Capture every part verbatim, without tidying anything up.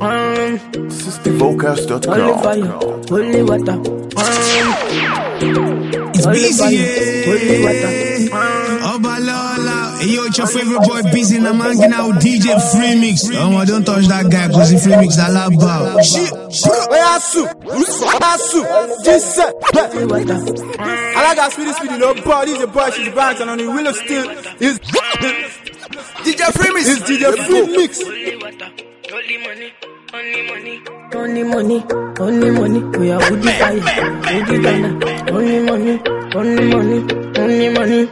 Um, System Vocals dot com. Holy fire, holy water. Um, it's busy, fire, holy water. Um, Obalola, hey, yo, it's your favorite boy, Busy, and I'm hanging out with D J Freemix. Oh, don't touch that guy, cause he Freemix I love about. Shit, shit. Where are you? Asu, Jesus. I like that speedy, speedy, no body. He's a boy, she's a bounce, and on the wheel of steel is D J Freemix. Is D J Freemix. Only money, only money, only money, only money. We are with the fire, with the thunder. Only money, only money, only money.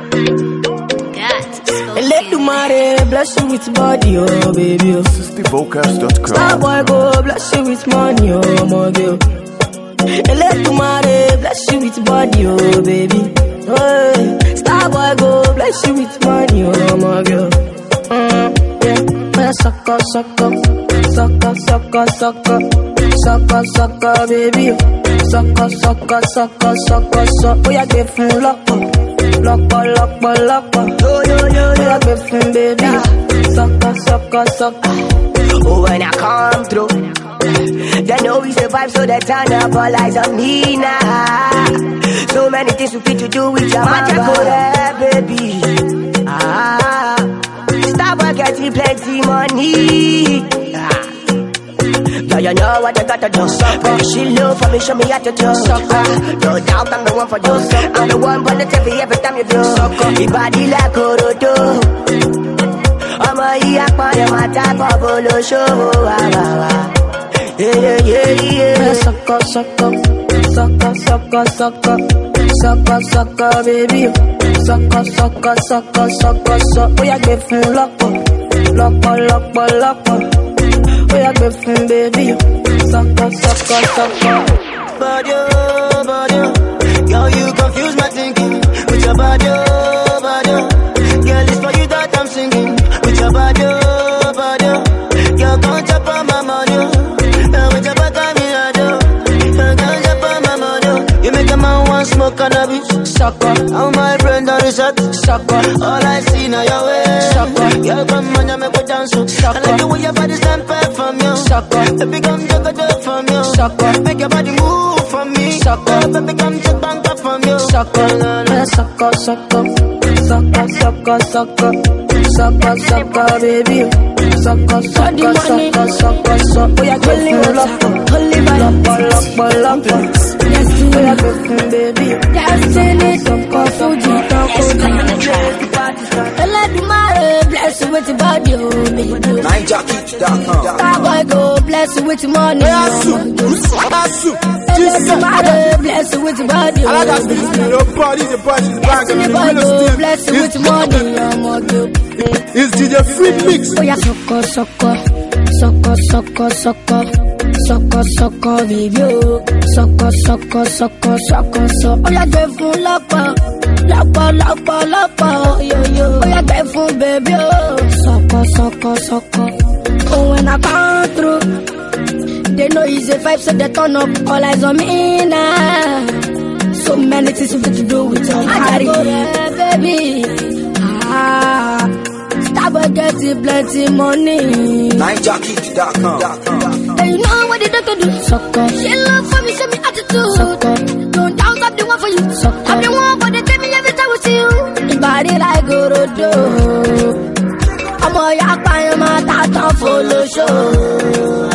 Let the money bless you with body, oh baby. Oh. System Vocals dot com. Starboy go bless you with money, oh my girl. Let the money bless you with body, oh baby. Oh, Starboy go bless you with money, oh my girl. Mm, yeah. Sucker, sucker, sucker, sucker, sucker, sucker, sucker, baby. Sucker, sucker, sucker, sucker, sucker. Oh, yeah, get from lock up, lock up, lock up, lock up. Yo, yo, yo, yo, yeah, get from baby. Sucker, sucker, sucker. Oh, when I come through, they know we survive, so they turn up all eyes on me now. So many things we fit to do with your mama, baby. Ah. Starboy getting plenty money. Ah. Yeah, you know what I gotta do. Baby, she love for me, show me how to do. Ah. No doubt I'm the one for you. I'm the one for the T V every time you do. Your body like Orodo. I'm a yakma, you're my type of bolo show. Yeah, yeah, yeah. Sucker, sucker, sucker, sucker, sucker, sucker, sucker, baby. Sucker, sucker, sucker, sucker, sucker. Oh, yeah, get from lock up, lock up, lock up, lock up. Oh, yeah, get from baby. Sucker, sucker, sucker. Body, oh, body, oh. Girl, you confuse my thinking with your body, oh, body, oh. Girl, it's for you that I'm singing with your body, oh, body, oh. Girl, come chop on my money, oh. With your back on me, I do. Come chop on my money, oh. You make a man want smoke cannabis. Sucker, how my friend on the shot. Sucker, all I see now your way. Sucker, girl, come on, you make me dance. Sucker, I like the way your body stand back from you. Sucker, baby, come take a dip from you. Sucker, make your body move from me. Sucker, baby, come take bank up from you. Sucker, sucker, sucker, sucker, sucker, sucker, sucker, sucker, baby. Sucker, sucker, sucker, sucker, sucker. Oh, yeah, get from lock up, lock up, lock up, lock up. Oh, yeah, get from baby. Destiny, sucker, Fuji, sucker, let the money bless you with your body, oh baby. nine jockey dot com. Starboy go bless you with your money, oh Asu, let the money bless you with your body, oh I like that speedy, speedy, no body. He's a boy, she's a bounce, and on the wheel of steel bless you with your money, oh my girl. Is D J Freemix. Oh yeah, sucker, sucker, sucker, sucker, sucker, sucker, sucker, baby, oh. Sucker, sucker, sucker, sucker, sucker. Oh yeah, get from lock up, lock up, lock up, lock up, yo yo. Oh yeah, get from baby, oh. Sucker, sucker, sucker. Oh when I come through, they know it's a vibe, so they turn up. All eyes on me now. So many things we to do with your body, baby. Ah. Starboy getting plenty money. nine jockey dot com. And you know what they don't do? Sucker. She love for me, show me attitude. Sucker. Don't doubt I'm the one for you. Sucker. I'm the one, but they tell me every time we see you. Your body like Orodo. I'm a yakpa, I'm a tata follow show.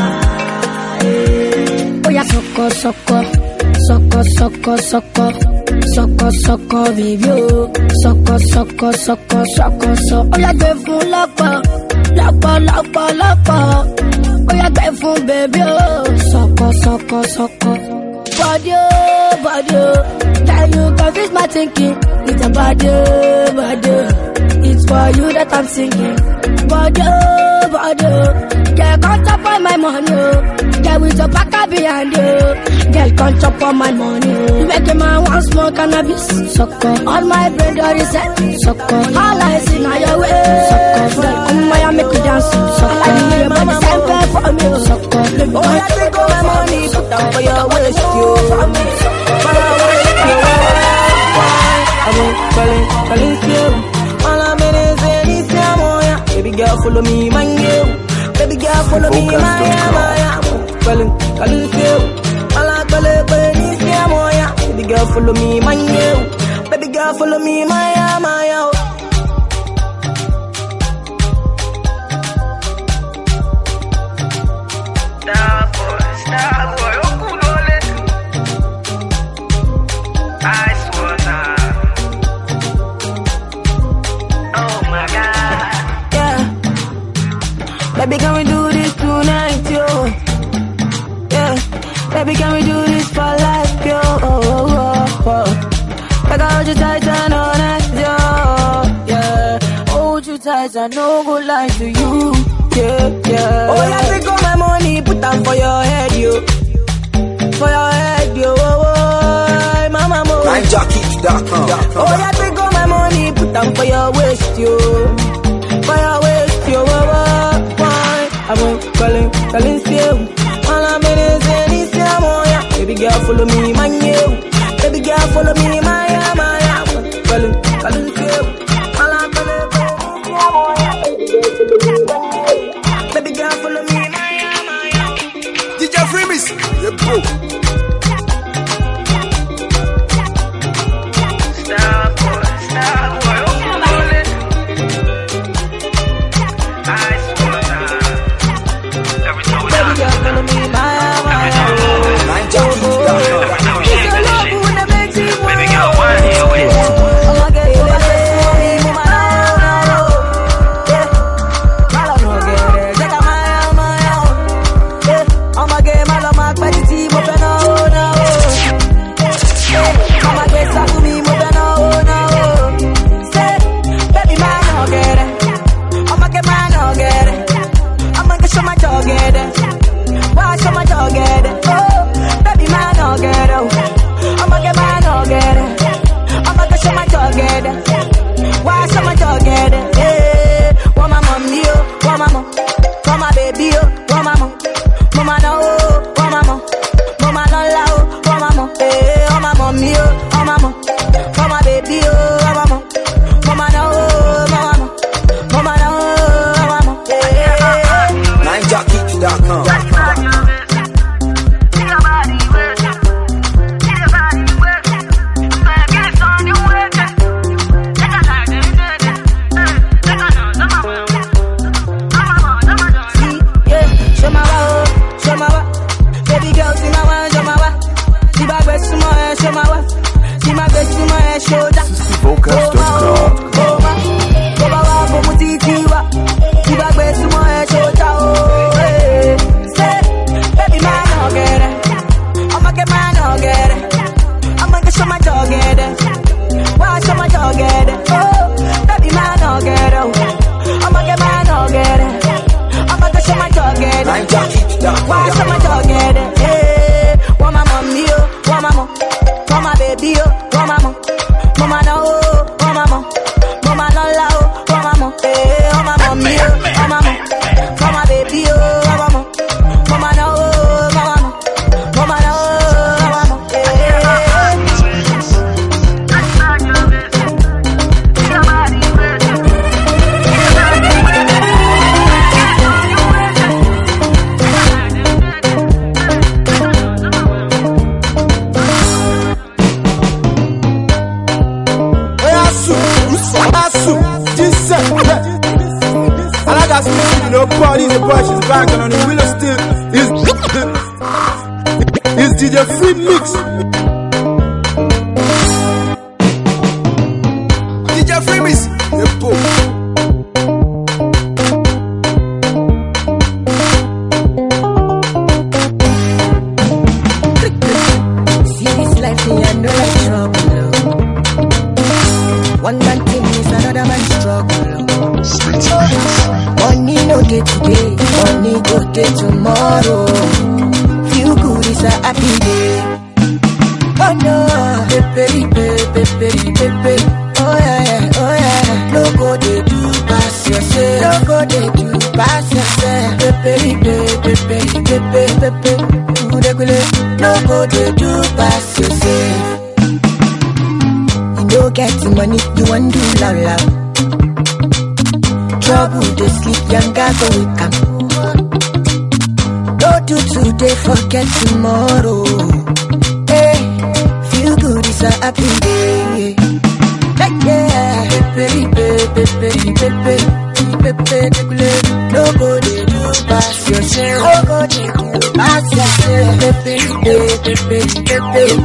Oh yeah, sucker, sucker, sucker, sucker, sucker. Sucker, sucker, baby, oh. Sucker, sucker, sucker, sucker, sucker. Oh, yeah, get from lock up, lock up, lock up, lock up. Oh, yeah, get from baby, oh. Sucker, sucker, sucker. Body, oh, body, oh. Can you confuse my thinking? It's a body, oh, body, oh. It's for you that I'm singing. Body, oh, body, oh. Girl, can't chop on my money, oh. Girl, with your packer behind you. Girl, can't chop on my money. You make a man want smoke cannabis. Sucker. All my brother is set. Sucker. All I see now your way. Sucker. Girl, come on, I make you dance. Sucker. I like you, your body stand for me. Sucker. Oh, I take all my money, put down for your waist, you. For your waist, you. I'm calling, calling you. All I'm in is in this, baby girl, follow me, man, you. Baby girl, follow me, man. Calling, calling you. All I call it, but it's yeah, moya. Baby girl, follow me, my you. Baby girl, follow me, my my yo. Star boy, star boy, oh cool, ice water. Oh my God. Yeah. Baby, can we do this tonight, yo? Yeah. Baby, can we do this for life, yo? Oh, oh, oh, oh. Like I hold you tight and honest, yo. Yeah. Hold you tight and no go lie to you. Yeah, yeah. Oh, yeah, take all my money, put them for your head, yo. For your head, yo. Oh, oh, mama, mo. nine jockey dot com. Oh, yeah, take all my money, put them for your waist, yo. For your waist, yo. Oh, oh, why? I went calling, calling still. All I'm in is in this, yeah. Baby girl, follow me, my you. Baby girl, follow me, my, my, my. Calling, calling still. All I'm in is in this, yeah. Baby girl, follow me, my, my. D J Freemix, yeah, bro. Star boy, star boy, oh cool, ice water. Every time we Baby girl, follow me, my, my. nine jockey dot com. Baby girl, why you with? Why so much together? Hey, want my mommy, oh, want my mom, want my baby, oh, want my mom, mama no, oh, want my mom, mama no la, oh, want my mom, hey, want my mommy, oh, want my mom, want my baby, oh, want my mom, mama no, oh, mama mom, mama no, oh, want my mom, hey. nine jockey dot com. Focus dot com. Why so much together? Hey, want my mommy, oh, want my mom, want my baby, oh, want my mom, mama no, oh, want my mom, mama no la, oh, want my mom, hey, want my mommy, oh, want my mom, want my baby, oh, want my mom, mama no, oh, want my mom, mama no, oh, want my mom, hey. Nobody, the boy, she's back and on the wheel still is is D J Freemix. D J Freemix, the book. See this life, me I know like trouble. One man thing is another man's struggle. Money no day today, money go day tomorrow. Feel good is a happy day. Oh no, pepe, pepe, pepe, pepe. Oh yeah, yeah, oh yeah. No go they do pass yourself. No go they do pass yourself. Pepe, pepe, pepe, pepe, pepe. No go they do pass yourself. You don't get the money, you want do loud loud. Trouble, they sleep, young guys go wake up. do today, forget tomorrow. Hey, feel good, it's a happy day. Hey, yeah, baby, baby, baby, baby, baby, no go dey do pass yourself. No go dey do pass yourself. Baby, baby, baby, baby,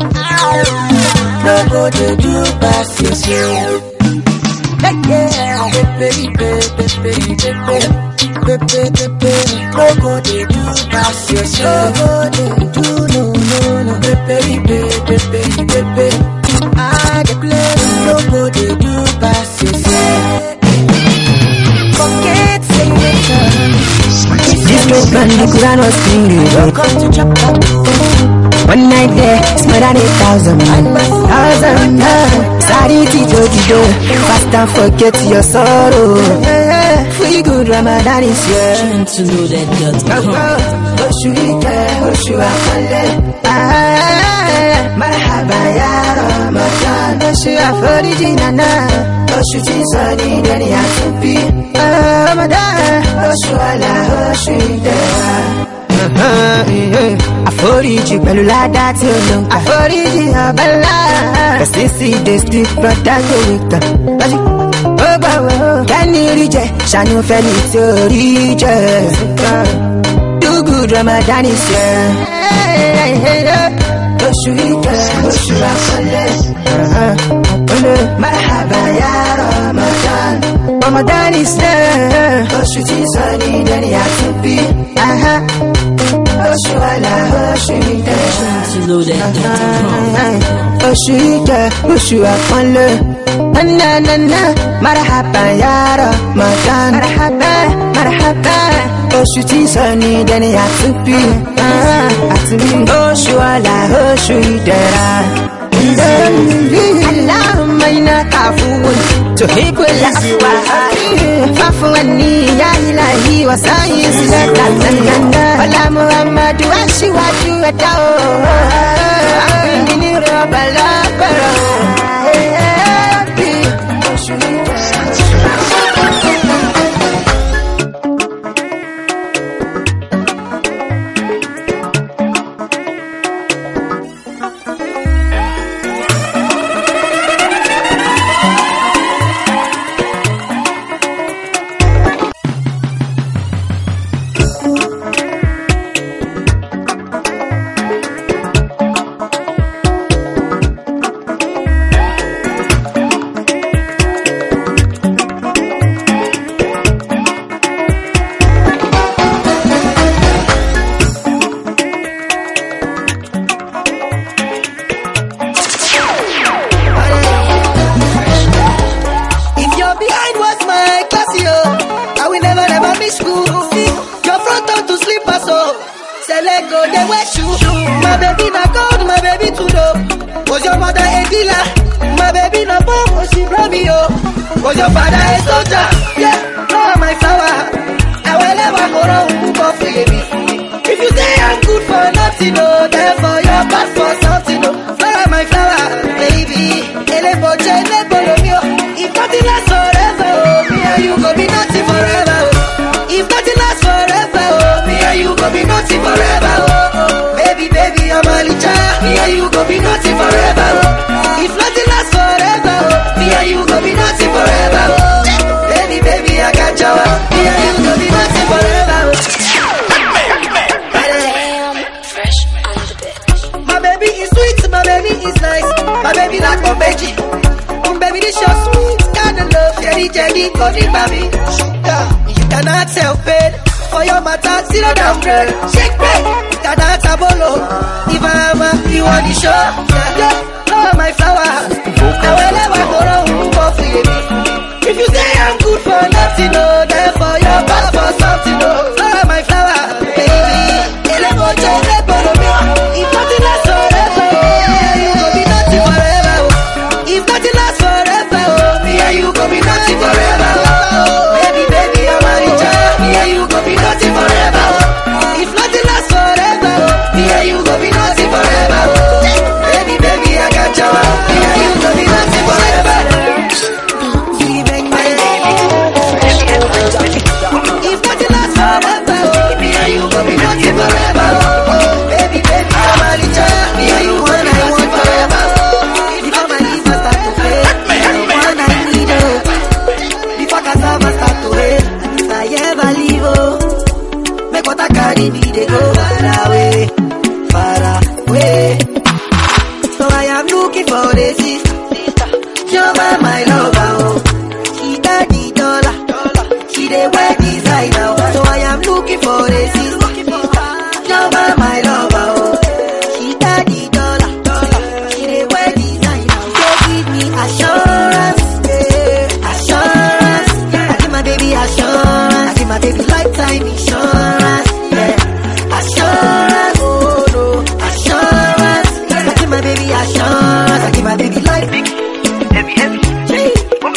no go dey do pass yourself. Hey, yeah, baby, baby, baby, baby. Pepe, pepe, no go dey do pass yourself. No go dey do, no, no, no. Pepe, pepe, pepe, pepe. I dey play, no go dey do pass yourself. Forget say you make this dope man, the Quran was singing. Welcome to chapter two. One night there, it's more than a thousand man. Thousand man. Sorry, Tito, Tito. Fast and forget your sorrow. Free good Ramadan is here. To know that dot com. Oshu ike, Oshu afale. Marhaba ya Ramadan. Oshu aforiji nana. Oshu tisani deni atupi. Ramadan. Oshu ala, Oshu idera. Aforiji pẹ̀lú ládá tí ó ló ń kà. Aforiji abala. Kẹ̀sí sí the street brother go with them. Ó gbà wọ́n. Kẹ́ni rí jẹ, ṣàánú fẹ́ni tí ó rí jẹ. Do good Ramadan is here. Oṣù ìkẹ́, oṣù àkọlẹ̀. Marhaba ya Ramadan. Ramadan is here. Oṣù tí sọ ní dẹ́ni àtúbí. Oṣù àlà, oṣù ìkẹ́. To know that dot com. Oṣù ìkẹ́, oṣù àkọlẹ̀. Na na na, marhaba ya Ramadan. Marhaba, marhaba. Oṣù tí sọ ní dẹ́ni àtúbí. Àtúbí. Oṣù àlà, oṣù ìdẹ̀ra. Allahumma innaka afuwwun tuhibbul afwa fa'fu anni ya ilahi wa sa'is laka tanana. Wala Muhammadu aṣíwájú ẹ̀dá o. Àgbẹ̀mí rọ̀bà lágbára o. Was your father a soldier? Yeah, oh my flower. I will never go wrong for baby. If you say I'm good for nothing, no, therefore you're bad for something, no. Oh my flower, baby. Elebo chele bolo mio. If nothing lasts forever, oh, me and you go be nothing forever. Oh. If nothing lasts forever, oh, me and you go be nothing forever. Oh, baby, baby, I'm a licha. Me and you go be nothing forever. Oh. If nothing lasts forever, oh, me and you go be nothing forever. Oh. Baby, baby, I got you. Me and you go be nothing forever. Oh. Damn, fresh on the bed. My baby is sweet, my baby is nice. My baby like my baby. Um, baby, this your sweet kind of love. Jelly, jelly, golden baby. Yeah, you cannot help it. For your matter, zero down bread. Shake bread, you cannot tabolo. If I'm a, you want the show. Yeah, yeah, oh my flower. I will never go wrong for baby. If you say I'm good for nothing, no, therefore you're bad for something, no. Oh my flower, baby. Elebo, elebo, if nothing lasts forever, oh, you go be nothing forever. Oh. If nothing lasts forever, oh, me and you go be nothing forever. Oh. Baby, baby, I'm a richer. Me and you go be nothing forever. Oh. If nothing lasts forever, oh, me and you go be nothing forever. Oh. Baby, baby, I want you forever. Baby, baby, I'm a licha. Me and you one I want forever. Before my liver start to fail, you're the one I need. Before cassava start to fail, if I ever leave, oh, make what I carry me, they go far away, far away. So I am looking for the sister, Joma, my lover, oh. She got the dollar, she the wear designer, oh. So I am looking for the sister, Joma, my lover, oh. She got the dollar, she the wear designer, oh. So give me assurance, yeah, assurance. I give my baby assurance, I give my baby lifetime insurance, yeah, assurance, oh no, assurance. I give my baby assurance, I give my baby life. Heavy, heavy, Gee.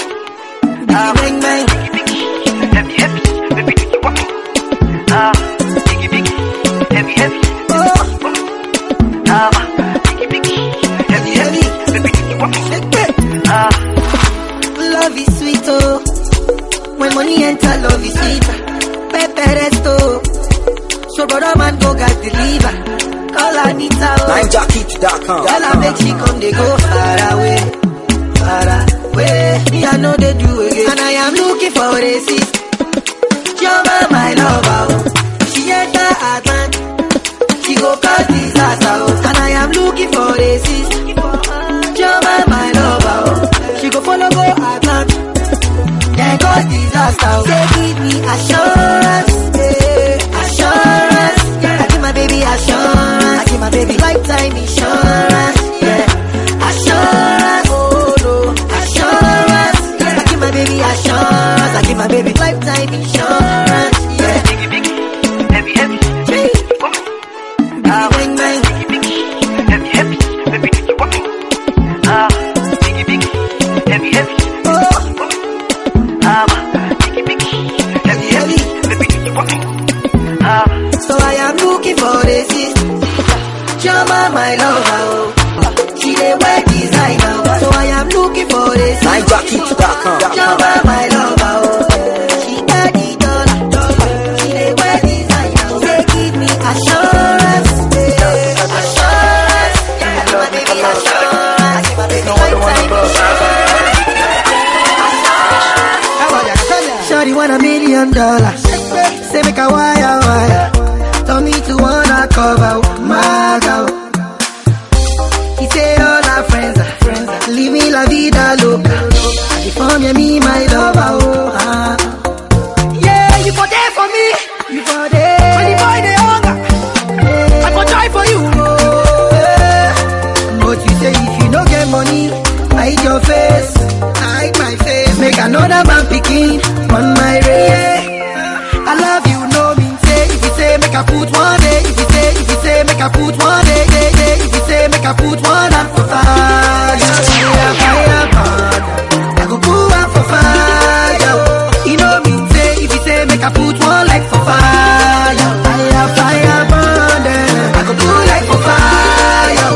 Ah, bang, bang. Heavy, heavy, baby, do you want? Ah, biggie, biggie, heavy, heavy. Oh, ah, biggie, biggie, heavy, heavy, baby, do you want? Ah, love is sweet, oh. When money enter, love is sweet. Pepe resto, so brother man go gas deliver. Call Anita, oh. nine jacket dot com. Girl, I make she come, they go far away, far away. Me, I know they do again. And I am looking for a sister, Joma, my lover, oh. She enter Atlant, she go cause disaster, oh. And I am looking for a sister, Joma, my lover, oh. She go follow go Atlant, then cause disaster, oh. Say give me assurance, yeah, assurance. I give my baby assurance, I give my baby lifetime insurance, yeah, assurance, oh no, assurance. I give my baby assurance, I give my baby lifetime insurance, yeah. Biggie, biggie, heavy, heavy, Gee. Ah, bang, bang. Biggie, biggie, heavy, heavy, baby, do you want me? Ah, biggie, biggie, heavy, heavy. Oh, ah, biggie, biggie, heavy, heavy, baby, do you want me? Ah, so I am looking for the sister, Joma, my lover, oh. She the wear designer, oh. So I am looking for the sister, nine jacket dot com. Joma, my lover, oh. She got the dollar, she the wear designer, oh. They give me assurance, yeah, assurance. I give my baby assurance, I give my baby lifetime insurance. Shawty want a million dollars, say make a wire wire. Tell me to wanna cover my girl. He say all our friends are friends, leave me la vida loca. I form you me my lover, oh. Ah. Yeah, you for there for me, you for there. When the boy they hunger, yeah. I for die for you, oh. Yeah. But you say if you don't get money, hide your face, hide my face. Make another man picking on my way. I love you, no mean say. If you say make I put one day, if you say, if you say make I put one day, day, day. If you say make I put one up for fire, fire, fire, fire. I go put one for fire. You know mean say. If you say make I put one like for fire, fire, fire, burn. I go put like for fire.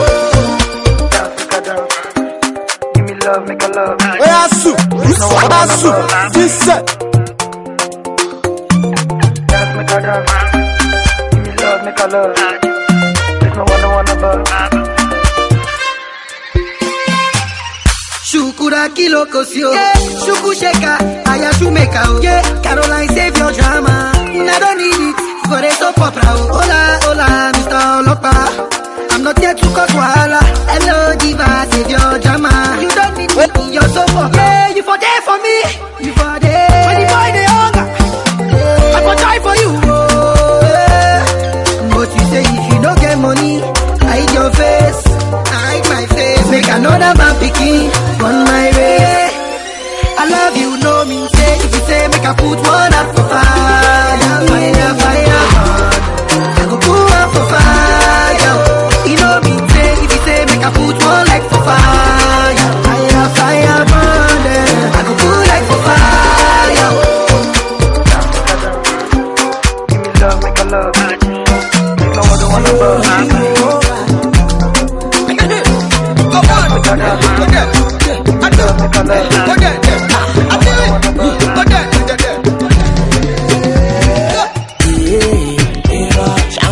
Give me love, make a love. Where are you? Where are you? This set. Dance, make a dance. Give me love, make a love. There's no one, no one above. Shukura kilo kosio, yeah. Shuku sheka, aya shumeka, oh. Yeah. Caroline save your drama, I don't need it, for a soap opera, oh. Hola, hola, Mister Olopa, I'm not here to cause wahala. Hello diva, save your drama, you don't need me in your soap opera. Yeah, you for there for me, you for there. When the boy they hunger, yeah. I for die for you, oh. Yeah. But you say if you don't get money, hide your face, hide my face. Make another man picking on my way. I love you, no mean say. If you say make I put one up for fire, fire, fire, fire. I go put one for fire. You know mean say. If you say make I put one like for fire, fire, fire, burn. I go put like for fire. Give me love, make a love. There's no other one above.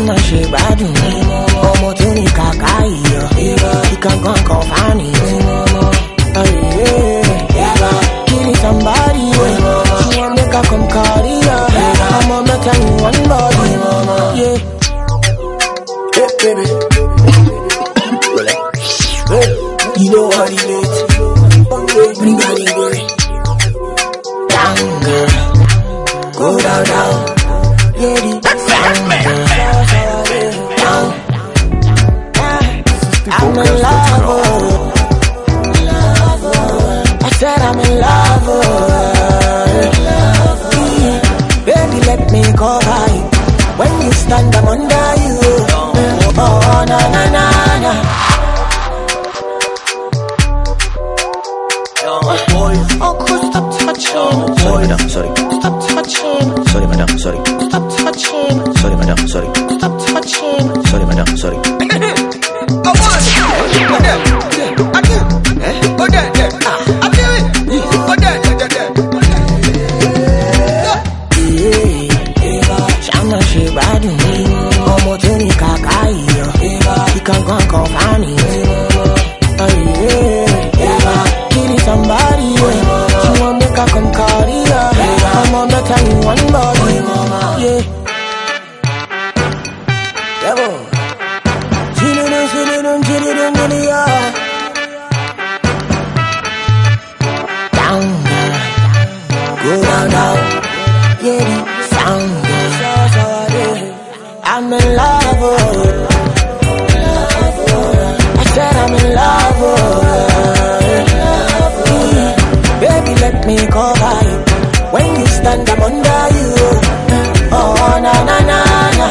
Shama she badu, omo tuni kakai yo. He can go and call Fanny. Oh yeah, killing somebody. She want make her come carry her. I'ma make her in one body. Yeah, hey baby, hey, you know what it is. Bring her in, boy. Down, girl, go down, down. Yeah, the down, girl. I'm in love, I said I'm in love, baby let me cover you. When you stand I'm under you. Oh na na na na. Uncle stop touching. Sorry madam, sorry. Stop touching. Sorry madam, sorry. Stop touching. Sorry madam, sorry. Stop touching. Sorry madam, sorry. Shama she badu, omo tuni kakai yo. He can go and call Fanny. Oh yeah, killing somebody. She want make her come carry her. I'ma make her in one body. Yeah. Devil. Chillin', chillin', chillin', chillin', down, girl. Go down, down. Yeah, the sound, girl. I'm in love, I said I'm in love, baby let me cover you. When you stand I'm under you. Oh na na na na.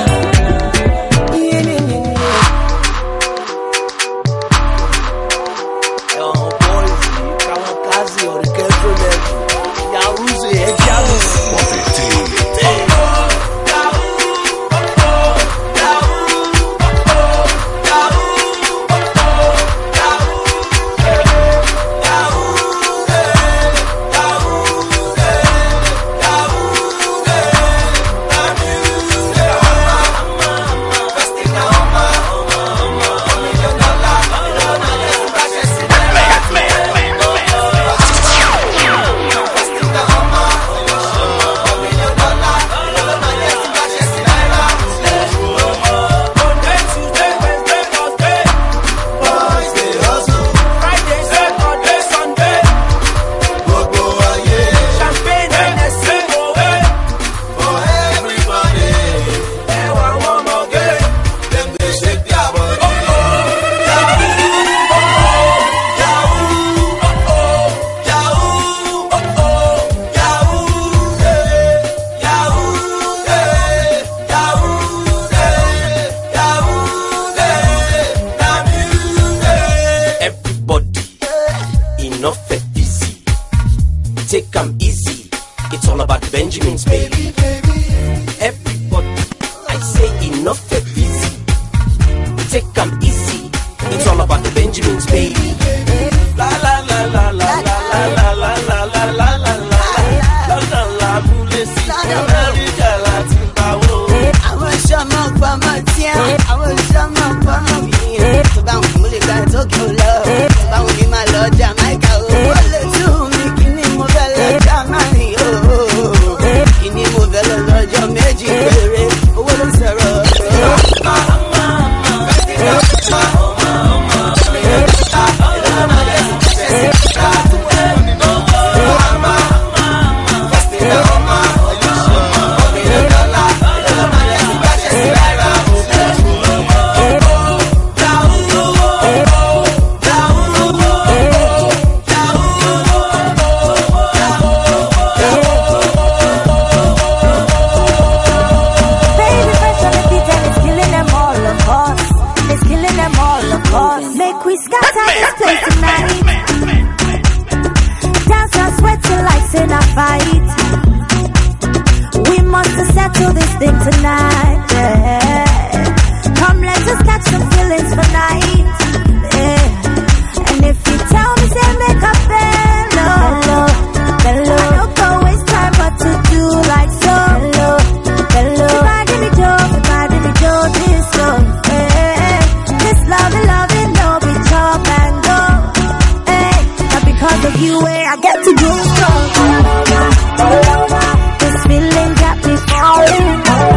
Take 'em easy. It's all about Benjamins, baby. Everybody, I say enough and easy. Take 'em easy. It's all about the Benjamins, baby. La la la la la la la la la la la la la la la la bulesi. America Latin I want some more for my tia. I want some more for my tia. So bound to live that Tokyo love. Bound to my Lord Jamaica. I get to go strong. This feeling got me falling.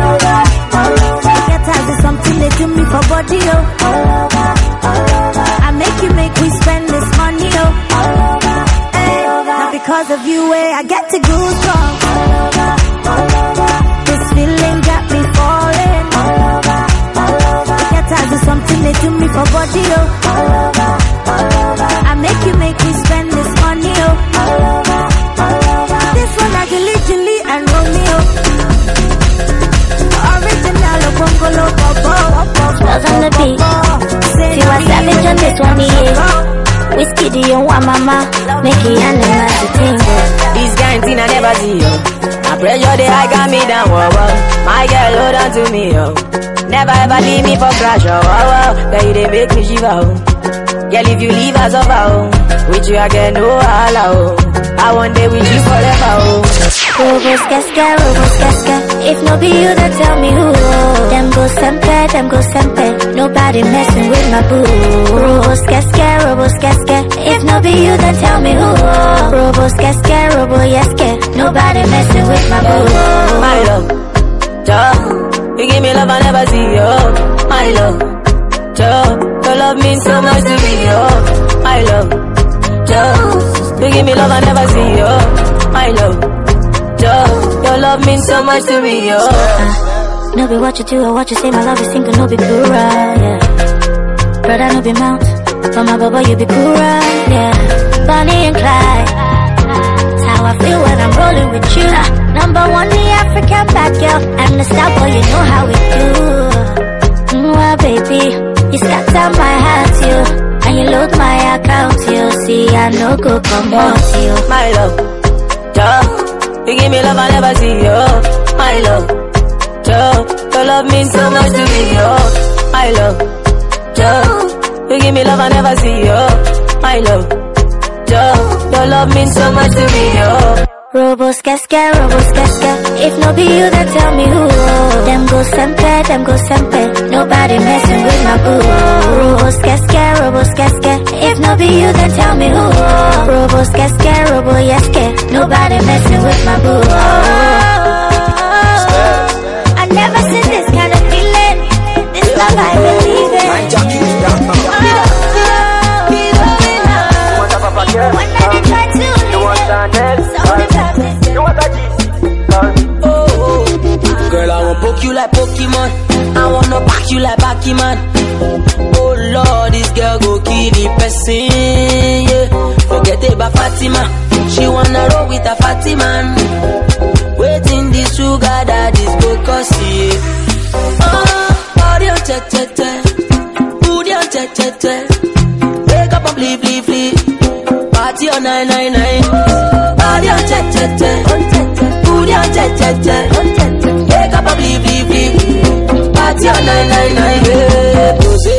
Get tired of something they do me for body, oh. I make you make we spend this money, oh. Hey, now because of you, eh, I get to go strong. This feeling got me falling. Get tired of something they do me for body, oh. I make you make me spend this money, oh. This one like Gilly Gilly and Romeo. Original of Bungalow Bobo. Stars on the beat. See what savage on this one, yeah. Whiskey, do you want mama? Make it animals to tingle. These guys in I never see you. I pressure they high got me down, whoa, whoa. My girl, hold on to me, yo. Never ever leave me for crash, oh, oh, oh. Girl, you they make me shiver, oh. Girl, if you leave us over, oh. With you I get no holla, oh. I one day with you forever, oh. Robos casca, robos casca. If no be you, then tell me who. Them go sempe, them go sempe. Nobody messing with my boo. Robos casca, robos casca. If no be you, then tell me who. Robos casca, robo yeske. Nobody messing with my boo. My love, Joe, you give me love I never see, oh. My love, Joe, your love means so much to me, oh. My love, Joe, you give me love I never see, oh. My love, Joe, your love means so much to me, oh. Uh, no be what you do or what you say, my love is single, no be cool, yeah. Brother, no be mount, but my baba, you be cool, yeah. Bonnie and Clyde, that's how I feel when I'm rolling with you. Uh, number one, the African bad girl, and the star boy, you know how we do. Mm, well, baby, you scatter my heart, you. And you load my account, you see, I no go come out, you. My love, Joe, you give me love I never see, oh. My love, Joe, your love means so much to me, oh. My love, Joe, you give me love I never see, oh. My love, Joe, your love means so much to me, oh. Robos casca, robos casca. If no be you, then tell me who. Them go sempe, them go sempe. Nobody messing with my boo. Robos casca, robos casca. If no be you, then tell me who. Robos casca, robo yeske. Nobody messing with my boo. I never seen this kind of feeling. This love I believe in. When I try to girl, I wanna poke you like Pokemon. I wanna back you like Pac-Man. Oh Lord, this girl go kill the person, yeah. Forget about Fatima. She wanna roll with a Fatima. Waiting the sugar that is go cause, yeah. Oh, body on che che che. Booty on che che che. Wake up and flee, flee, flee. Party on nine nine nine. Body on che che che. Booty on che che che. Wake up and flee, flee, flee. Party on nine nine nine. Yeah,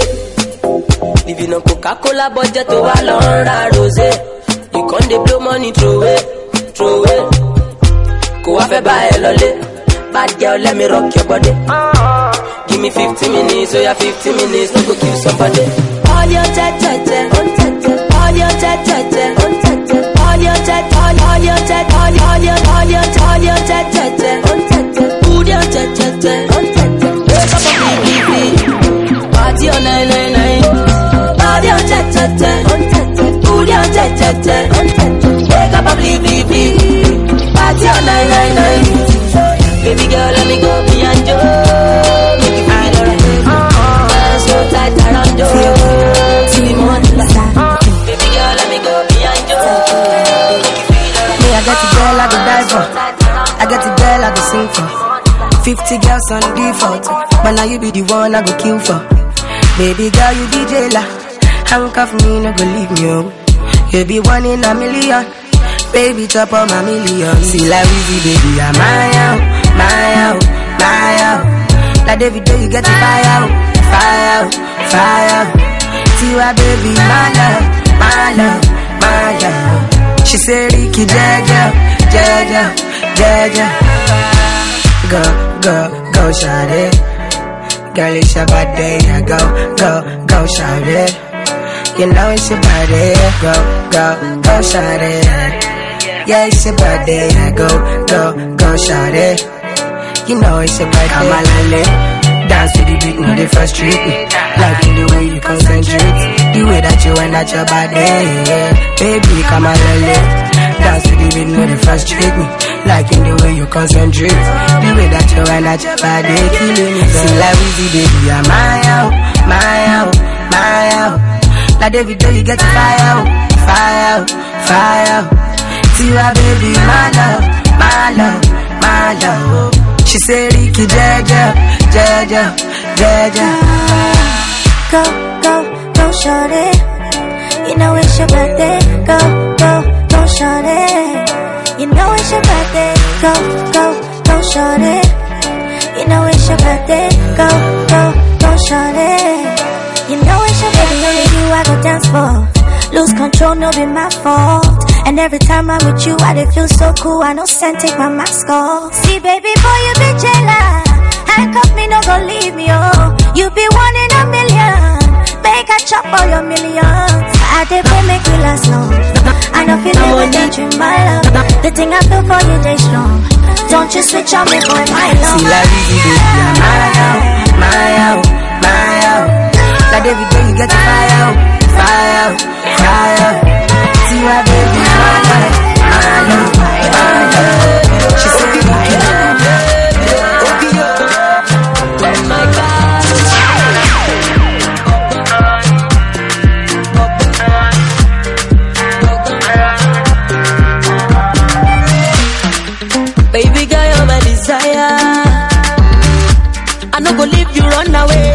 rosé. Living on Coca-Cola budget to a long rosé. You can't dey blow money throw it, throw it. Go have a buy a lolly. Bad girl, let me rock your body. Give me fifty minutes, oh yeah, fifty minutes, no go kill somebody. All your cha cha cha, all your cha cha cha, all your cha, all all your cha, all all your, all your, all your cha cha cha, all your cha cha cha. Wake up and be be party on nine nine nine. All your cha cha cha, all your cha cha cha. Wake up and be be party on nine nine nine. Baby girl, let me go beyond you. Make you feel alright. I'm so tight around you. See me more than that. Baby girl, let me go beyond you. Make you feel alright. Me, I got the girl I go die for. I got the girl I go sing for. Fifty girls on default, but now you be the one I go kill for. Baby girl, you be jailer. Handcuff me, no go leave me home. You be one in a million. Baby, chop on my million. See like Weezy, baby, I'm my out, my out, my out. Like every day you get the fire out, fire out, fire out. Tiwa, baby, my love, my love, my love. She say, Ricky, Jaja, Jaja, Jaja. Go, go, go, shout it. Girl, it's your birthday, go, go, go, shout it. You know it's your body, go, go, go, shawty. Yeah, it's your birthday, go, go, go, shawty. You know it's your birthday. I'm a lale, dance to the beat, no they frustrate me. Liking the way you concentrate, the way that you wind at your body, yeah. Baby, come a lale, dance to the beat, no they frustrate me. Liking the way you concentrate, the way that you wind at your body, killing me. See like Weezy, baby, I'm my out, my out, my out. Like every day you get to fire, fire, fire. See my baby, my love, my love, my love. She said, Ricky, Jaja, Jaja, Jaja. Go, go, go, shorty. You know it's your birthday. Go, go, go, shorty. You know it's your birthday. Go, go, go, shorty. You know it's your birthday. Go, go, go, shorty. You know it's your birthday. Only you I go dance for. Lose control, no be my fault. And every time I'm with you, I dey feel so cool. I know send take my mask off. See, baby boy, you be jealous. Handcuff me, no go leave me, oh. You be one in a million. Make a chop all your millions. I dey pray make we last long. I know feel it when you dream my love. The thing I feel for you, they strong. Don't you switch on me, boy, my love. See, like Weezy, baby, I'm my out, my out, my out. Like every day you get to fire out, fire out, fire out. See my baby, my love, my love, my love. She said, oh my God. Baby girl, you're my desire. I no go leave you run away.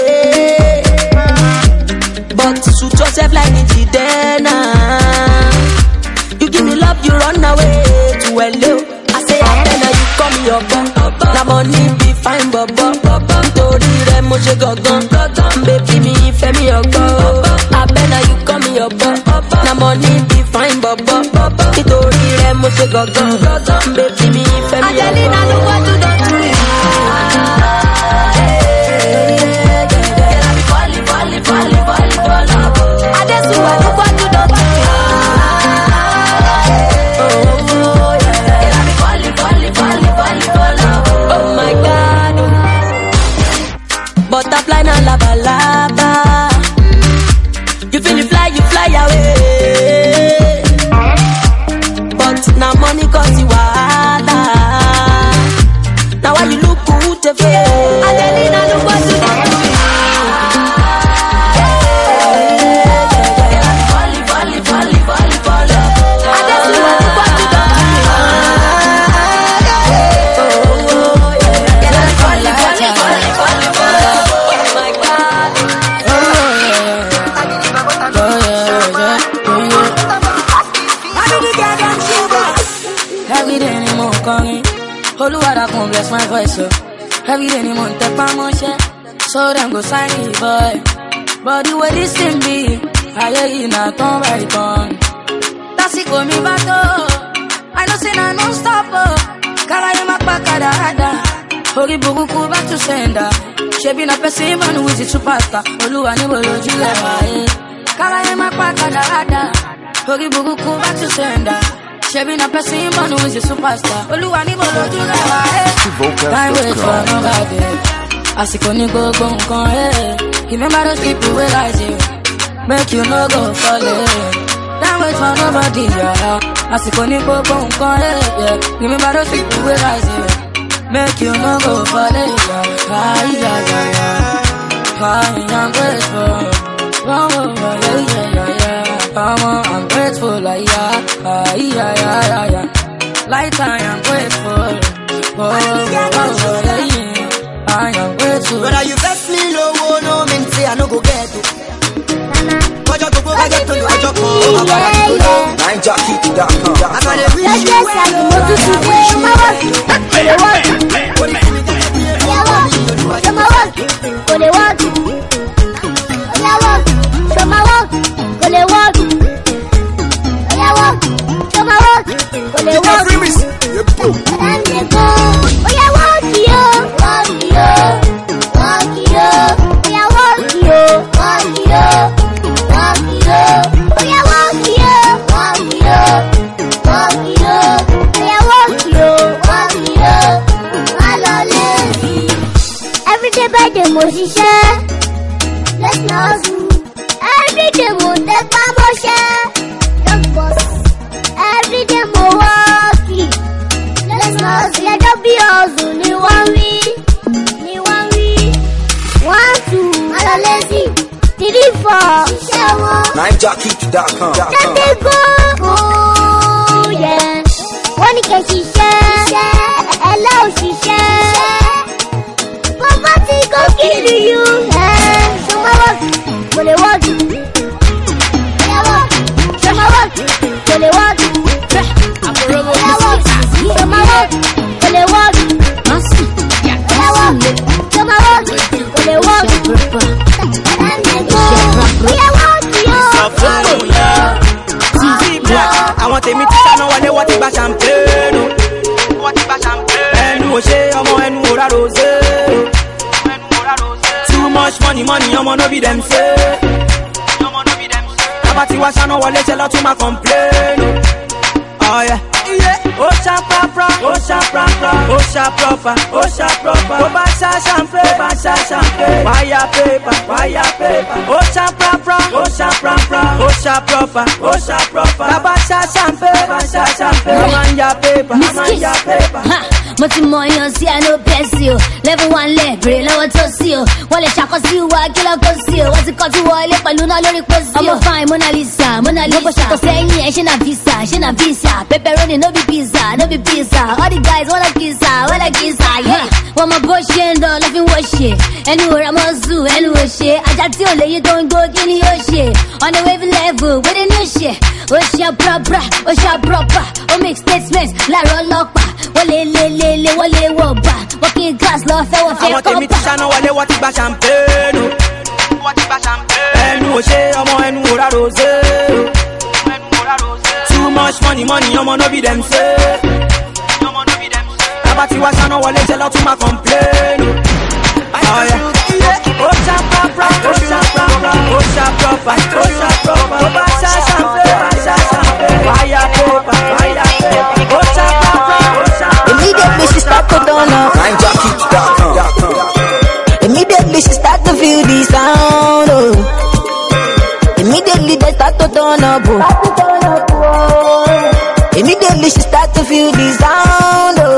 But suit yourself like Nijidena. You give me love, you run away to hello. I say I better you call me your bum. Na money be fine, bubba. Tori re mo je gogon. Baby me fe mi ogo. I better you call me your bum. Na money be fine, bubba. Tori re mo je gogon. Baby me fe mi ogo. Angelina, look what you done to me. Falling, falling, falling, falling, falling. I just want to what you done to me. Butterfly na lava lava. You feel you fly, you fly away. But now money cause you wahala. Now why you look good to feel? Angelina, look what you done to me. Falling, falling, falling, falling, falling. I just want to what you done to me. Falling, falling, falling, falling, falling. Every day ni mo kọrin, Olúwa dákun bless my voice, so every day ni mo ń tẹpá mọ́ṣẹ́, so dem go sign me boy. But the way this thing be, ayé yìí na tán by tán. Tásìkò mi bá tó, I know say na non stop o, káráyé má pa kàdáradà, orí burúkú bá tún sẹ́ńdà, ṣebí na person man who is a superstar, Olúwa níbo lójú ẹ̀ wáyé, káráyé má pa kàdáradà, orí burúkú bá tún sẹ́ńdà. Shebi na person man who is a superstar. Oluwa ni bolo ju na wa eh. Can't wait for nobody. Asiko ni gbogbo nkan eh. Remember those people wey like you, make you no go fall eh. Can't wait for nobody yeah. Asiko ni gbogbo nkan eh. Yeah. Remember those people wey like you, make you no go fall eh. Ah yeah yeah yeah. Ah I'm grateful. Oh oh yeah yeah yeah yeah. I'm, I'm grateful, like, yeah, uh, yeah, yeah, yeah, yeah. Like, I am grateful. Oh, oh, oh, yeah, yeah. I am grateful. Brother, you best me low, oh, no, mean, say, I no go get it. But you go go get to the job, oh, nine jockey dot com. I'm gonna wish you well, I wish you well. Walk, yo, walk, yo, walk, yo, walk, mo ṣiṣẹ́. Let's hustle. Every day mo tẹpá mọ́ṣẹ́. Just boss. Every day mo work it. Let's hustle. Ẹjọ́ bí hustle ni wọ́n wí. Ni wọ́n wí. One, two, malo lazy. Three, four. Ṣiṣẹ́ wọn. nine jock key dot com. Jáde go. Oh yeah. Wọ́n ní kẹ́ ṣiṣẹ́. Ẹ lọ́ òṣìṣẹ́. Poverty go kill you. Show my work, go dey work. Show my work, go dey work. Show my work, show my work, go dey work. Show my work, go dey work. We are working, yo. Àwọn tèmi ti sáná wọlé wọ́n ti gba champagne. Wọ́n ti gba champagne. Ẹnu ò ṣe ọmọ ẹnu ò rà rosé. Too much money, money, ọmọ no be dem say. Bàbá ti wá sáná wọlé ṣe lọ́ tún máa complain. Oh yeah. Ó ṣá prapra, ó ṣá prapra, ó ṣá proper, ó ṣá proper. Ó bá ṣá champagne, ó bá ṣá champagne. Wire paper, wire paper. Ó ṣá prapra, ó ṣá prapra, ó ṣá proper, ó ṣá proper. Bàbá ṣá champagne, bàbá ṣá champagne. Ó máa ń ya paper, ó máa ń ya paper. Mo ti mọ yan sí àná bẹ́ẹ̀sì o. Level one leg bèrè lọ́wọ́ tó sí o. Wọ́n lè ṣàkọsí wa kí lọ́ kó sí o. Wọ́n ti kọjú wọlé pẹ̀lú náà lórí pósí o. Ọmọ fine Mona Lisa, Mona Lisa. Gbogbo ṣàkó sẹ́yìn ẹ̀ ṣe na visa, ṣe na visa. Pepperoni no be pizza, no be pizza. All the guys wanna kiss her, wanna kiss her, yeah. Wọ́n mọ bó ṣe ń dán lọ́fín wọ́n ṣe. Ẹnu òrà mọ́ zù, ẹnu ò ṣe. Ajá tí ò léyìn tó ń gbó kí ni yóò ṣe. On the wave level, with a new shit. Ó ṣe proper, ó ṣe proper. Ó make statements láàárọ̀ ọlọ́pàá. Wọ́n lè lè lè lè wọ́n lè wọ̀ bá. Working class lọ fẹ́ wọ́n fẹ́ kọ́pà. Àwọn tèmi ti sáná wọlé wọ́n ti gba champagne. Wọ́n ti gba champagne. Ẹnu ò ṣe ọmọ ẹnu ò rà rosé. Too much money, money, ọmọ no be dem say. Bàbá ti wá sáná wọlé ṣe lọ́ tún máa complain. Oh yeah. Ó ṣá prapra, ó ṣá prapra, ó ṣá proper, ó ṣá proper. Ó bá ṣá champagne, ó bá ṣá champagne. Wire paper, wire paper. Ó ṣá prapra, ó ṣá prapra. Immediately she start to turn up. nine jock key dot com. Immediately she start to feel the sound. Oh. Immediately they start to turn up. Oh. Immediately she start to feel the sound. Oh,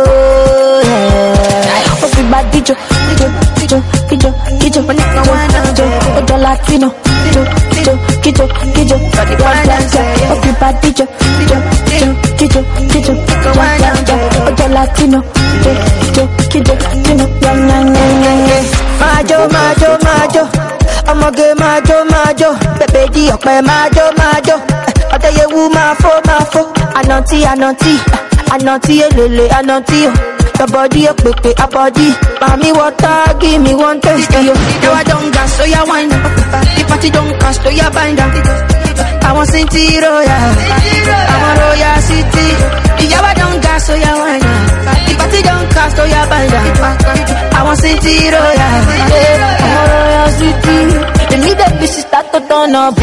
yeah. Everybody jo, jo, jo, jo, jo, jo, jo, Latino, jo, jo, jo, jo, everybody jo, jo, jo, jo, jo, jo, Latino, jo, jo, jo, jo, majo, majo, majo, ọmọge majo, majo, bébé di ọ̀pẹ majo, majo. Ọ̀dẹ́yẹwù máa fó máa fó. Ananti ananti ananti elele ananti o. Your body a pepe a body. Mami water give me one taste yo. Now I don't gas so ya wine. The party don't cast so ya bind down. I want City Royal. I want Royal City. The I don't gas so ya wine. The party don't cast so ya bind down. I want City Royal. I want Royal City. Immediately she start to turn up.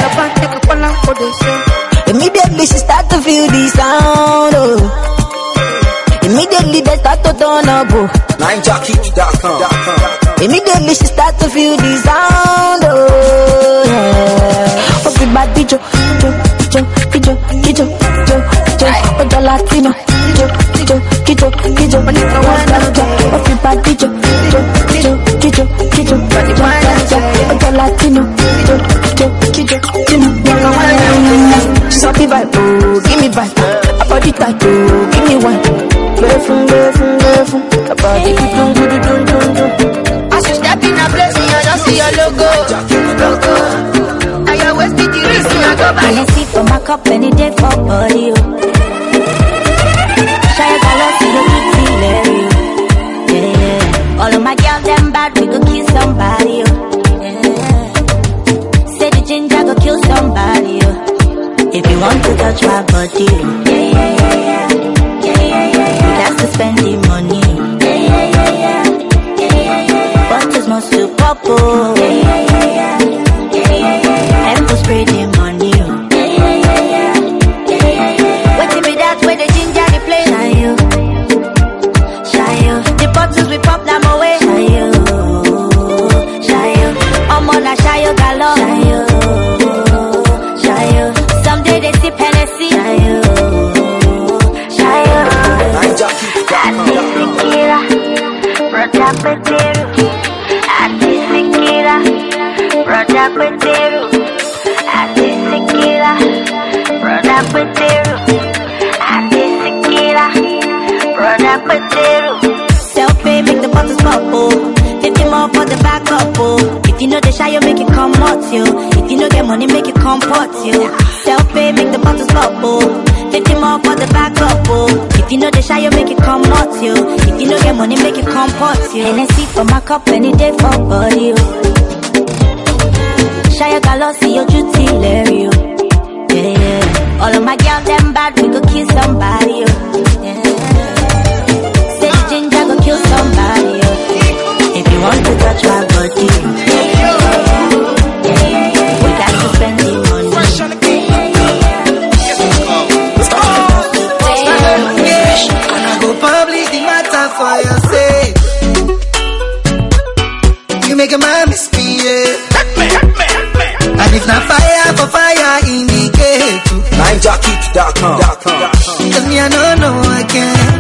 Immediately she start to feel the sound. Oh. Immediately they start to turn up. Oh. nine jock key dot com. Immediately she start to feel the sound. Oh, yeah. Everybody jo, jo, jo, jo, jo, jo, jo, jo, Latino, jo, jo, jo, jo, everybody jo, jo, jo, jo, jo, jo, Latino, jo, jo, jo, jo. Sappy vibe, oh, give me vibe. A body type, oh, give me one. Girlfriend, girlfriend, girlfriend. A body dum dum dum dum dum. As you step in a place, me I just see your logo, logo. I always be the reason I go by. I see for my cup any day for body. Shy color to the kitty, yeah, yeah. All of my girls them bad, we go kill somebody. Yeah. Say the ginger go kill somebody. If you want to touch my body, yeah, yeah, yeah, yeah, yeah, yeah, yeah. You got to spend the money, yeah, yeah, yeah, yeah, yeah, yeah, yeah. But it's most to couple, yeah, yeah, yeah, yeah, yeah, yeah, yeah. And to spray the money, yeah, yeah, yeah, yeah, yeah, yeah, yeah. Wait till me that way the ginger they play, shy you, shy you. The bottles we pop them away, shy you. brother Petero, Ate Sekira, brother Petero, Ate Sekira, brother Petero. Self-pay, make the bottles pop, oh. fifty more for the backup, oh. If you know the shy, you make it come out, yo. If you know get money, make it come pot, yo. Self-pay, make the bottles pop, oh. fifty more for the backup, oh. If you know the shy, you make it come out, yo. If you know get money, make it come pot, yo. N S C for my cup, any day for body, yo. Shy, you got lost, see your duty, Larry, yo. Yeah, yeah. All of my girls, them bad, we go kill somebody, yo. Yeah. Ginger go kill somebody, yo. If you want to touch my body, yeah, yeah, yeah. We got to spend the money. And I go publish the matter for your sake. You make a man misbehave. And if not fire for fire, indicate. nine jockey dot com. Cause me I don't know again.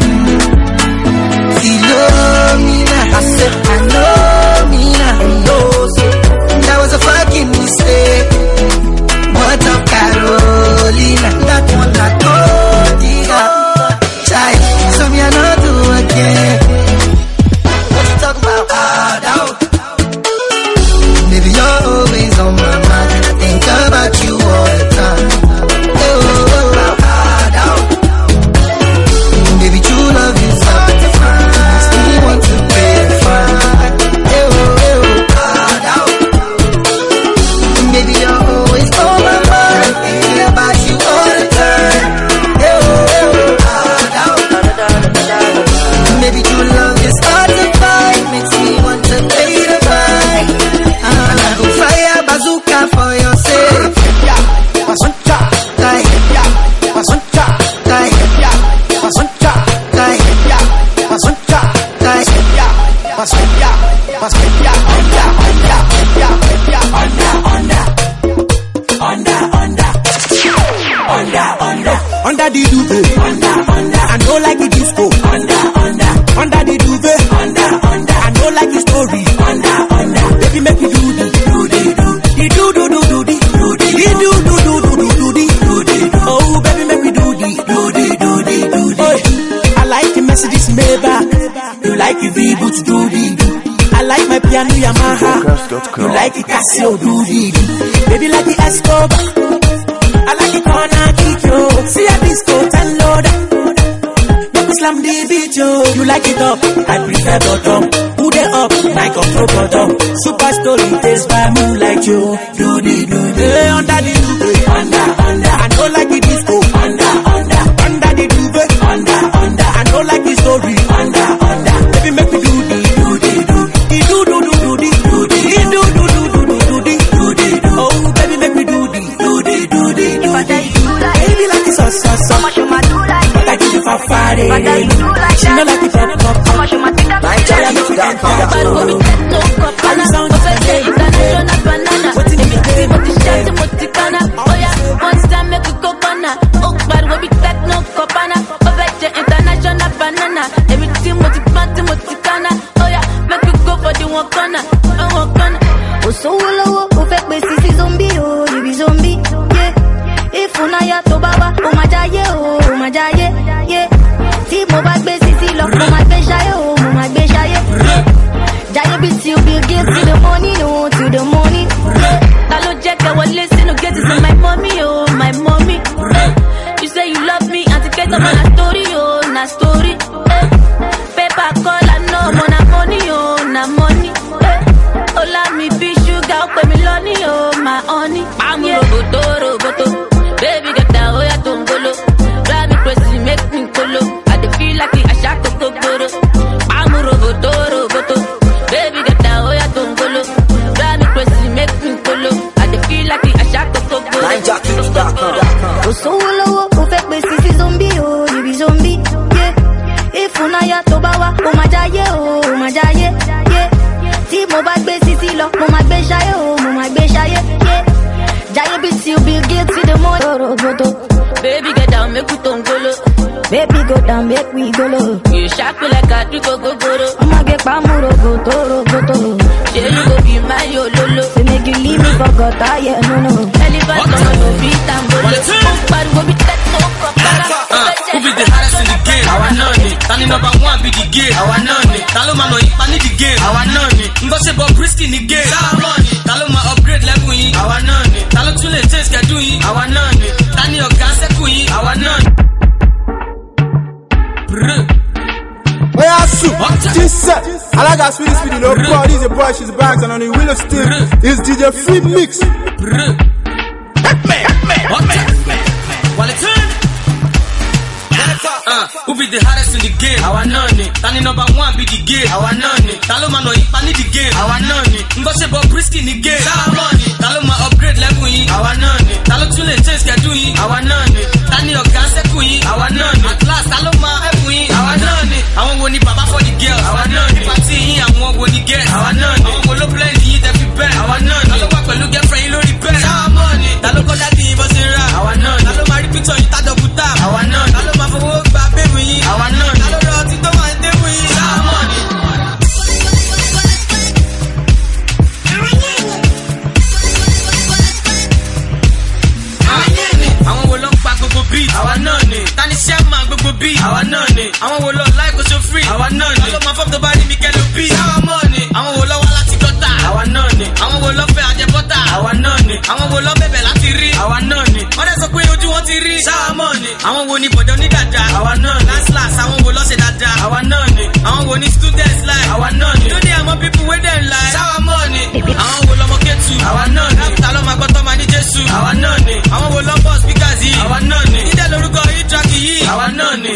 Philomena, I said I know me now. That was a fucking mistake. What of Carolina? That one I told you. Child, so me I know do again. What you talk about? Ah, down. Baby, you're always on my mind, and I think about you all the time. Oh, oh, oh, ah, down. Baby, true love is hard to find. Want to pay a fine. Hey, oh, hey, oh, ah, down. Baby, you're always on my mind, thinking about you all the time. Hey, oh, hey, oh, ah, down. Baby, true love is hard to find, makes me want to pay the fine. And I go fire bazooka for your sake. Bazooka, die. Bazooka, die. Bazooka, die. Bazooka. Under the duvet, under, under, I know like the disco, under, under, under the duvet, under, under, I know like the story, under, under, baby make me do the, do the, do the, do do do do the, do the, do do do do do do the, do the, oh baby make me do the, do the, do the, do the. I like the Mercedes Maybach, you like the V-Boots, do the, I like my piano Yamaha, you like the Casio, do the, baby like the Escobar. I like the corner kick, yo. See a disco and load. Make me slam the beat, yo. You like it up, I prefer bottom. Who they up, like a pro bottom. Super story, taste by moonlight, yo. Do the, do the, under the duvet, under, under. I know like the disco, under, under, under the duvet, under, under. I know like the story, under, under. Baby, make me do the, do the, do the, do do do do the, do the, do do do do do do the, do the, oh baby, make me do the, do the, do the. Baby like it's so so so much of my do like but I give you for Friday. She know like it's up up. How much of my think I'm like I make you dance. But what we get no cup and I sound of a day. International banana. What in the middle? What is that? What the canna? Oh yeah, one time make you go banana. Oh, but what we get no cup and I over the international banana. Everything what it want, what it canna. Oh yeah, make you go for the one corner, one corner. Oh so low, oh fake me sissy zombie, oh you be zombie. If unaya to baba, oh my jaye, oh my jaye, yeah. Si mo bag be sisi lo, oh my be jaye, oh my be jaye. Jaye be till Bill Gates to the money, no to the money. Talo check I will listen to get it to my mommy, oh my mommy. You say you love me, and to get up on a story, oh na story. Paper call I know, mona money, oh na money. Oh la me be sugar, oh me lonely, oh my honey. I'm roboto, roboto. Baby, get down, oh yeah, don't go low. Drive me crazy, make me go low. I dey feel like I shot to go go. I'm a roboto, roboto. Baby, get down, oh yeah, don't go low. Drive me crazy, make me go low. I dey feel like I shot to go go. nine jockey dot com. Oh so low, oh fake me sissy zombie, oh you be zombie, yeah. If unaya to bawa, oh my jaye, oh my jaye, yeah. Si mo bag be sissy lo, mo my be jaye, oh mo my be jaye, yeah. Jaye be till Bill Gates to the money. Baby, get down, make we don't go low. Baby, go down, make we go low. You shot me like a go go go. I'ma get pamuro go toro go toro. Yeah, you go be my yo lolo. So make you leave me forgot I yeah no no. Elephant no no beat and go. But we be that Who be the hardest in the game? Our none. Tani number one be the game. Our none. Talo ma no ipa ni the game. Our none. Ngo se Bob Risky ni game. Our none. Talo ma upgrade level yin. Our none. Talo too late change schedule yin. Our none. Tani oga seku yin. Our none. Oya su, this set. I like how speedy speedy no boy. He's a boy, she's back, and on the wheel of steel is D J Free Mix. Uh, who be the hardest in the game? Our none. Tani number one be the game. Our none. Talo ma no ipa ni the game. Our none. Ngo se Bob Risky ni game. Our none. Talo ma upgrade level yin. Our none. Talo too late change schedule yin. Our none. Tani oga seku yin. Our none. At last talo ma help yin. Our none. Àwọn wo ni baba for the girls. Our none. Party yin àwọn wo ni girls. Our none. Àwọn wo lo blend yin dem fi bend. Our none. Talo wa pẹ̀lú girlfriend yin lórí bed. Our money. Talo ko daddy yin bó ṣe ra. Our none. Talo ma rí picture yin ta double tap. Our none. Talo ma fowó gba baby yin. Our none. Talo ro ti tó ma dé mu yin. Our money. Àwọn wo ló ń pa gbogbo beat? Àwa náà ni. Tani Sherman gbogbo beat? Àwa náà ni. Àwọn wo ló like oṣù free? Àwa náà ni. Àwọn máa fọ́ tó bá rí mi kẹ́lú bí? Àwa mọ̀ ni. Àwọn wo ló wá láti gọ́tà? Àwa náà ni. Àwọn wo ló fẹ́ ajẹ́bọ́tà? Àwa náà ni. Àwọn wo ló bẹ̀bẹ̀ láti rí? Àwa náà ni. Wọ́n dẹ̀ sọ pé ojú wọn ti rí. Sáwa mọ̀ ni. Àwọn wo ni bọ̀dọ̀ ní dàda? Àwa náà ni. Last last àwọn wo ló ṣe dada? Àwa náà ni. Àwọn wo ni students like? Àwa náà ni. Lóde àwọn people wey dem like? Sáwa mọ̀ ni. Àwọn wo lọmọ kẹ́tù? Àwa náà ni. Láfíà ló máa gbọ́tọ́ máa ní Jésù? Àwa náà ni. Àwọn wo lọ bọ̀ speakers yìí? Àwa náà ni. Níjẹ́ lórúkọ yìí track yìí? Àwa náà ni.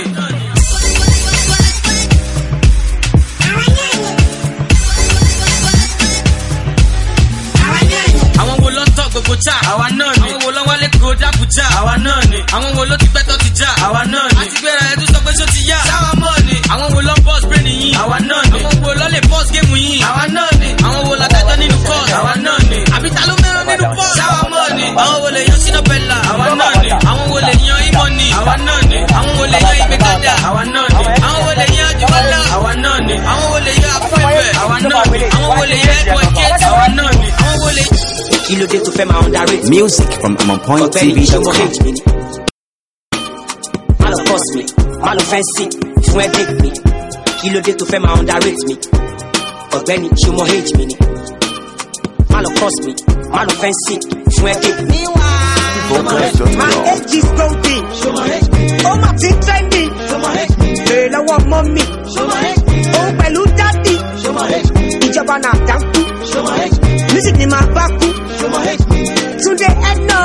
Àwọn wo ló ń tọ́ gbogbo cha? Àwa náà ni. Àwọn wo ló wálé kó dábùjá? Àwa náà ni. Àwọn wo ló ti pẹ́ tó ti já? Àwa náà ni. Àti gbéra ẹ̀ tó sọ pé ṣó ti yá? Sáwa mọ̀ ni. Àwọn wo ló ń boss brain yìí? Àwa náà ni. Àwọn wo ló lè boss game yìí? Àwa náà ni. Àwọn wo ládájọ́ nínú court? Àwa náà ni. Àbí ta ló mẹ́ràn nínú boss? Sáwa mọ̀ ni. Àwọn wo lè yan sínú bẹ́là? Àwa náà ni. Àwọn wo lè yan imoni? Àwa náà ni. Àwọn wo lè yan ìgbékadà? Àwa náà ni. Àwọn wo lè yan àjùmọ̀lá? Àwa náà ni. Àwọn wo lè yan àfẹ́fẹ́? Àwa náà ni. Àwọn wo lè yan ẹ̀kọ́ ẹ̀kẹ́? Àwa náà ni. Àwọn wo lè Kí ló dé tó fẹ́ máa underrate music from amon point t v dot com. Má lọ force mi, má lọ fancy fún ẹgbẹ́ mi. Kí ló dé tó fẹ́ máa underrate mi? Ọ̀gbẹ́ni ṣé mo hate mi ni? Má lọ force mi, má lọ fancy fún ẹgbẹ́ mi. My age is golden. Oh, my team trending. Hey, lọ́wọ́ mọ́mí. Oh, pẹ̀lú daddy. Ìjọba náà dánkù. Music ni màá bá kú. Túndé ẹ̀nà.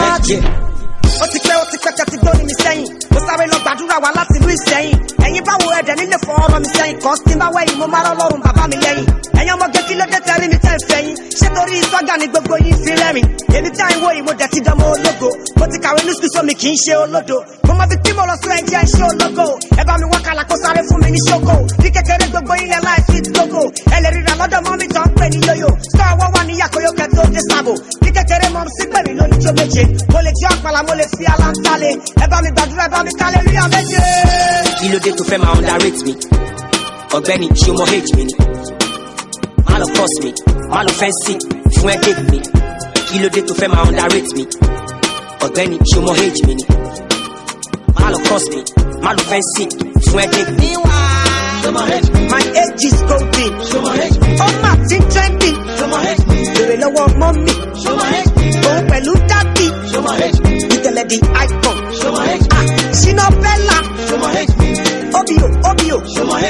Ó ti pẹ́ ó ti pẹ́ tẹ́tí gbóni mi sẹ́yìn. Mo sáré lọ gbàdúrà wá láti ìlú Ìsẹ́yìn. Ẹ̀yin báwo ẹ̀dẹ̀ nílé fọ ọ̀rọ̀ mi sẹ́yìn. Kọ́ sí bá wẹ̀yìn mo máa rọ́ lọ́rùn bàbá mi lẹ́yìn. Ẹ̀yin ọmọge kí ló dé tẹ́rí mi tẹ́ ń fẹ́yìn. Ṣé torí sọ́gà ni gbogbo yín fi rẹ́rìn? Èmi tí à ń wo yìí mo dẹ̀ ti dánmọ́ ológo. Mo ti kàwé ní sùkúl sómi kì í ṣe olódo. Mo mọ bí tí mo lọ sí ẹ̀jẹ̀ ṣé ológo. Ẹ bá mi wá kàlà kó sáré fún mi ní ṣókò. Bí kékeré gbogbo ilẹ̀ láì fi tógo. Ẹ lè ríra lọ́dọ̀ mọ́ mi tó ń pè ní yóyò. Sọ ọwọ́ wà ní yàkóyó kẹ́ tó dé sábò. Bí kékeré mọ́ sí pè mí lónìí tó méje. Mo lè jẹ́ àpàlà mo lè fi aláǹtalè. Ẹ bá mi gbàdúrà ẹ bá mi kálẹ̀ rí àméjì. Kí ló dé tó fẹ́ máa underrate mi? Ọ̀gbẹ́ni ṣé mo hate mi ni? Má lọ force mi, má lọ fancy fún ẹgbẹ́ mi. Kí ló dé tó fẹ́ máa underrate mi? Ọ̀gbẹ́ni ṣé mo hate mi ni? Má lọ force mi, má lọ fancy fún ẹgbẹ́ mi. My age is golden. Oh, my team trending. Bèrè lọ́wọ́ mọ́mí. Òun pẹ̀lú daddy. Ìtẹ̀lẹ̀ di icon. Ṣínà Bella. Obio, Obio.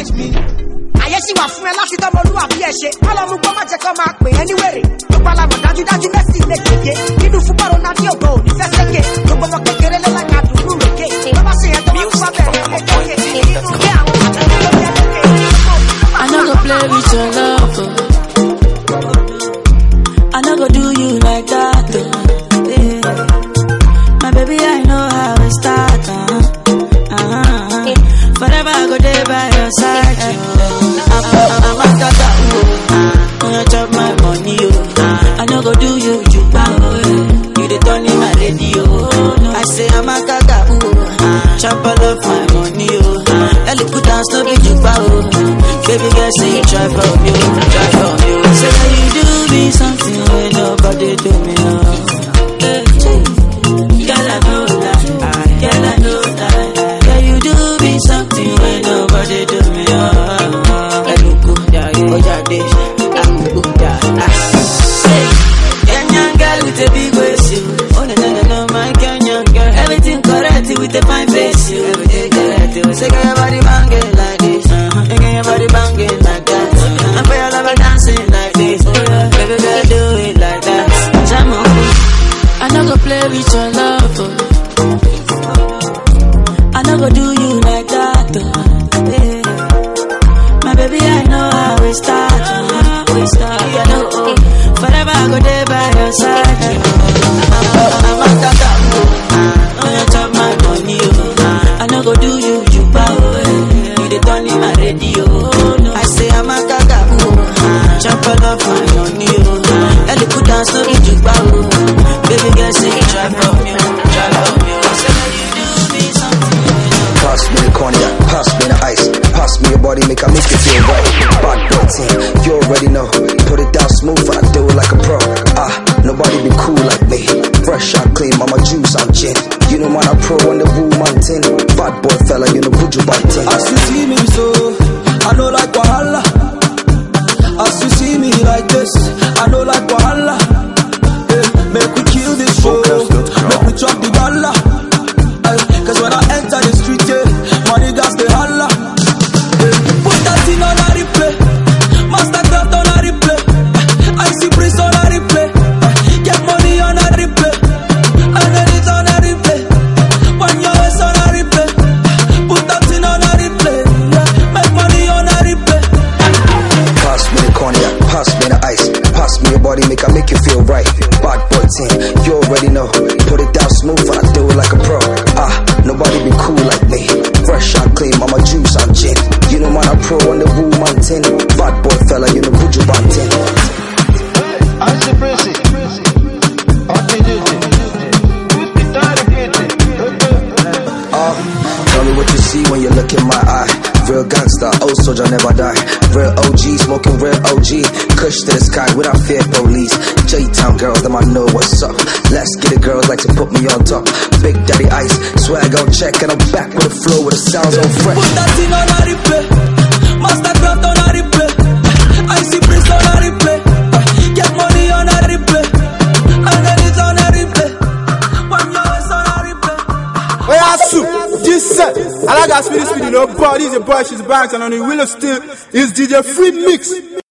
Ayé ṣì wà fún ẹ láti dánmọ́ olú àbí ẹ ṣe. Ọlọ́mú gbọ́ má jẹ́ kó máa pè é níwèrè. Gbogbo alamọ̀ dájúdájú Messi lè kéke. Nínú fúnpọ̀ Ronaldo ògo ò ní fẹ́ sẹ́kẹ̀. Gbogbo ọmọ kékeré ló lága dùnú rèké. Bàbá ṣe yẹn tó wá fún abẹ́rẹ́ kékeré. Nínú ilé àwọn àtàlẹ́ ló jẹ́ lókè. I no go play with your love. Oh. I no go do you like that. Oh. Yeah. My baby, I know how it start. Uh-huh. Uh-huh. Forever I go there by your side. Oh. I'm, I'm a tata. Oh. You chop my money. Oh. I no go do you, you bow. Oh. You the turn in my radio. Oh. I say I'm a gaga. Oh. Chop all of my money. Oh. Ellie put down, no be you bow. Baby girl, say you try for me, try for me. Say that you do me something when nobody nobody do me. Oh. Hey, girl, I know that. Girl, I know that. Girl, you do me something when nobody do me. Oh, I look good, yeah, oh yeah, this, I'm good, yeah. Hey, Kenyan girl with a big waist, you. Oh no no no no, my Kenyan girl. Everything correct with a fine face, you. Everything correct, you. Say your body banging like this, uh-huh. Get your body banging like that. Uh-huh. And for your lover dancing like this, uh-huh. Baby girl do it like that. Jam on. I never play with your love. Oh. I never do you like that. Oh. Yeah. My baby, I know how we start. Oh. We start. I know. Oh. Forever I go there by your side. Oh. I'm a tata. Oh. On your top my money. Oh. I never do you you power. You the turn in my radio. I say I'm a gaga. Oh. Jump all off my money. Oh. And you put down so you power. Baby girl say you try from you. Try from you. Say you do me something. Pass me the cognac, pass me the ice, pass me your body, make I make you feel right. Bad boy team, you already know. Put it down smooth and I do it like a pro. Ah, nobody be cool like me. Fresh and clean, mama juice and gin. You know man, I pro on the woo mountain. Bad boy fella, you know buju bantin. As you see me so, I know like wahala. As you see me like this, I know like wahala. Hey, make we kill this show, make we chop the dollar. Cause when I enter the street, yeah, money gas the holla. Hey, put that thing on a replay, Mastercraft on a replay, I see Prince on a replay, get money on a replay, and then it's on a replay. When your ass on a replay, put that thing on a replay, make money on a replay. Pass me the cognac, pass me the ice, pass me your body, make I make you feel right. Bad boy team, you already know. Put it down smooth and I do it like a pro. Ah, nobody be cool like me. Fresh and clean, mama juice and gin. You know man, I pro on the woo mountain. Bad boy fella, you know buju bantin. I see Prissy. Ah, tell me what you see when you look in my eye. Real gangster, old soldier never die. Real O G, smoking real O G. Kush to the sky without fear police. J-Town girls, them I know what's up. Let's get it, girls like to put me on top. Big Daddy Ice, swag on check, and I'm back with a flow with the sounds on fresh. Put that thing on a replay, Mastercraft on a replay, I see Prince on a replay, get money on a replay, and then it's on a replay. When your ass on a replay. Hey, Asu, this set. I like that speedy speedy, no boy. He's a boy, she's back, and on the wheel of steel is D J Free Mix.